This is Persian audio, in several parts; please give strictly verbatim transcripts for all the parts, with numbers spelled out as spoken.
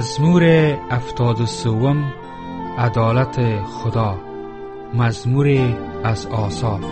مزمور هفتاد و سوم. عدالت خدا. مزمور از آساف.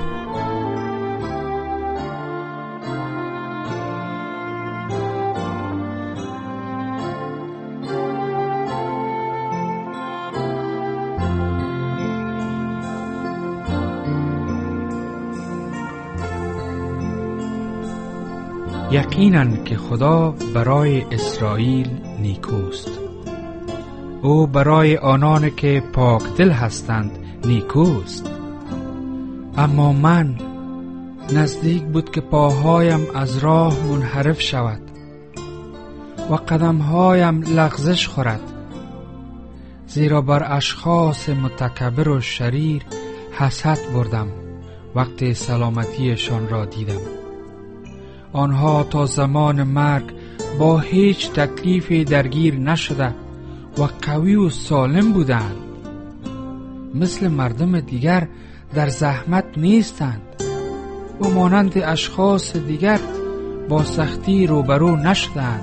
یقیناً که خدا برای اسرائیل نیکوست. او برای آنان که پاک دل هستند نیکوست. اما من نزدیک بود که پاهایم از راه منحرف شود و قدمهایم لغزش خورد، زیرا بر اشخاص متکبر و شریر حسد بردم وقتی سلامتیشان را دیدم. آنها تا زمان مرگ با هیچ تکلیفی درگیر نشده و قوی و سالم بودند. مثل مردم دیگر در زحمت نیستند و مانند اشخاص دیگر با سختی روبرو نشدند.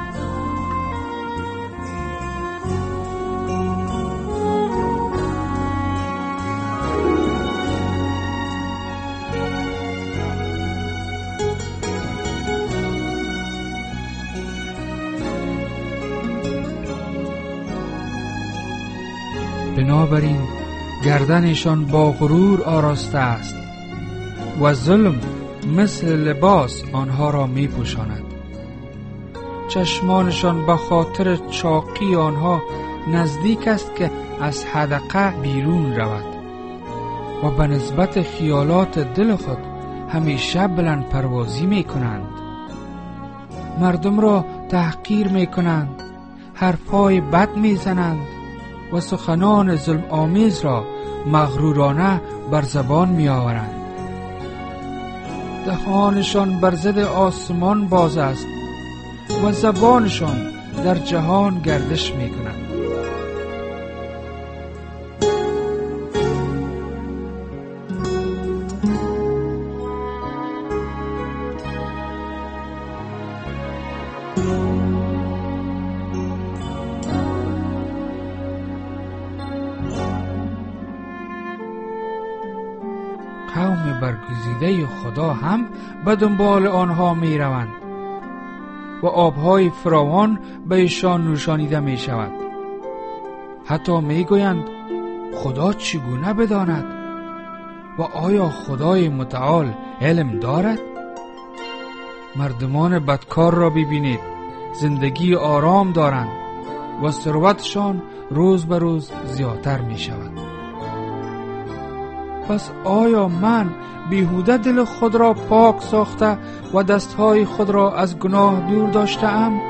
بنابراین گردنشان با غرور آراسته است و ظلم مثل لباس آنها را می پوشاند. چشمانشان به خاطر چاقی آنها نزدیک است که از حدقه بیرون رود و به نسبت خیالات دل خود همیشه بلند پروازی می کنند. مردم را تحقیر می کنند، حرفهای بد می زنند و سخنان ظلم آمیز را مغرورانه بر زبان می آورند. دهانشان بر ضد آسمان باز است و زبانشان در جهان گردش می کند. قوم برگزیده خدا هم به دنبال آنها می روند و آبهای فراوان به ایشان نوشانیده می شود. حتی می گویند خدا چگونه بداند؟ و آیا خدای متعال علم دارد؟ مردمان بدکار را ببینید، زندگی آرام دارند و ثروتشان روز به روز زیادتر می شود. پس آیا من بیهوده دل خود را پاک ساخته و دستهای خود را از گناه دور داشته ام؟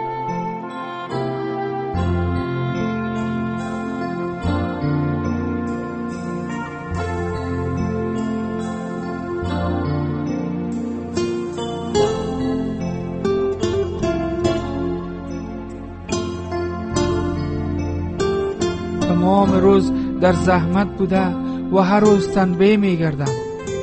تمام روز در زحمت بوده و هر روز تنبیه می گردم.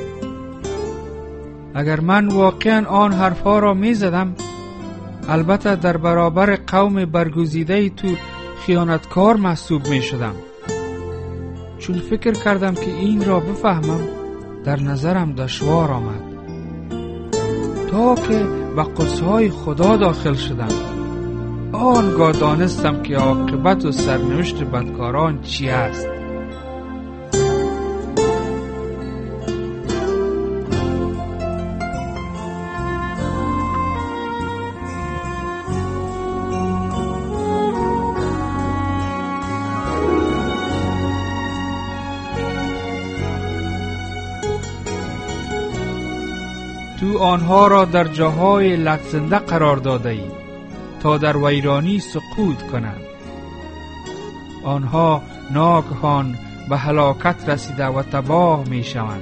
اگر من واقعا آن حرفا را می زدم، البته در برابر قوم برگزیده تو خیانتکار محسوب می شدم. چون فکر کردم که این را بفهمم، در نظرم دشوار آمد تا که به قدس‌های خدا داخل شدم. آنگاه دانستم که عاقبت و سرنوشت بدکاران چی است. تو آنها را در جاهای لغزنده قرار داده ای تا در ویرانی سقوط کنند. آنها ناگهان به هلاکت رسیده و تباه می شوند.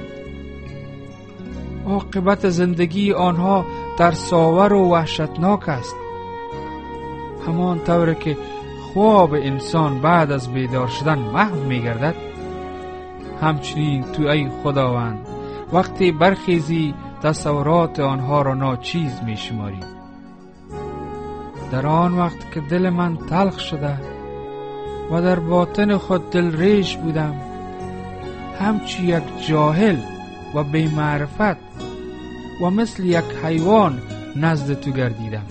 عاقبت زندگی آنها ترساور و وحشتناک است. همان طور که خواب انسان بعد از بیدار شدن محو می گردد، همچنین تو ای خداوند وقتی برخیزی تصورات آنها را ناچیز می شماری. در آن وقت که دل من تلخ شده و در باطن خود دلریش بودم، همچو یک جاهل و بی معرفت و مثل یک حیوان نزد تو گردیدم.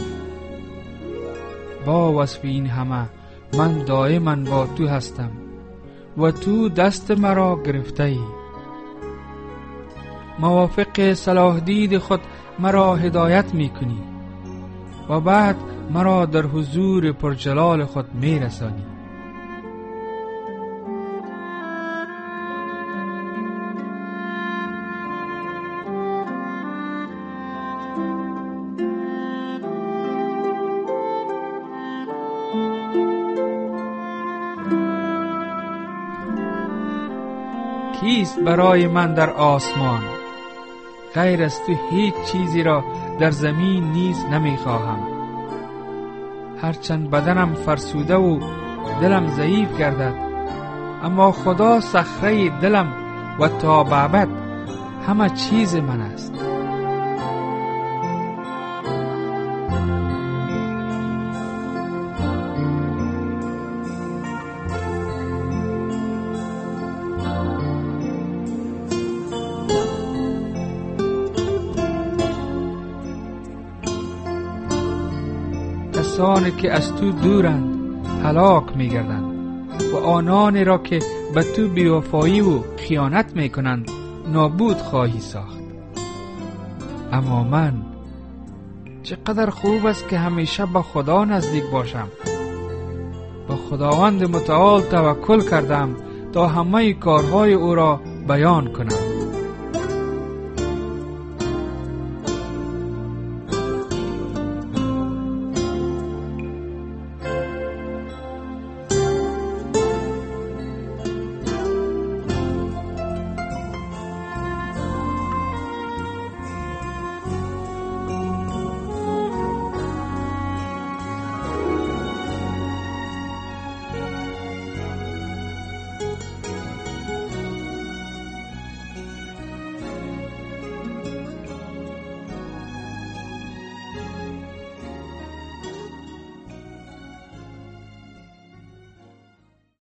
با وصف این همه من دائما با تو هستم و تو دست مرا گرفته ای. موافق صلاح دید خود مرا هدایت می کنی و بعد مرا در حضور پرجلال خود می رسانی. کیست برای من در آسمان؟ غیر از تو هیچ چیزی را در زمین نیز نمی خواهم. هرچند بدنم فرسوده و دلم ضعیف گردد، اما خدا صخره دلم و تا ابد همه چیز من است. کسانی که از تو دورند هلاک می گردند و آنانی را که به تو بیوفایی و خیانت می کنند نابود خواهی ساخت. اما من چقدر خوب است که همیشه به خدا نزدیک باشم. با خداوند متعال توکل کردم تا همه کارهای او را بیان کنم.